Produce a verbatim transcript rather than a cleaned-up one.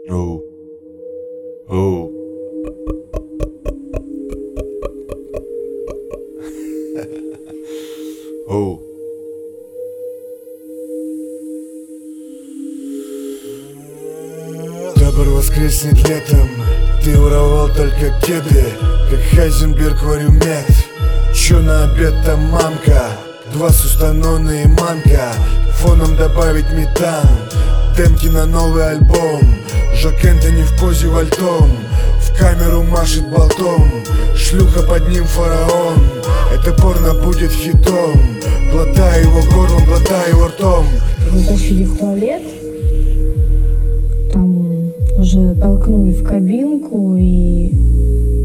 Оу. Оу. Оу. Добр воскреснет летом, ты воровал только кеды, как Хайзенберг варю мед. Чё на обед там мамка? Два сустанона и манка, фоном добавить метан. Темки на новый альбом, Жак Энтони в позе вальтом, в камеру машет болтом, шлюха под ним фараон. Это порно будет хитом, глотай его горлом, глотай его ртом. Затащили в туалет, там уже толкнули в кабинку, и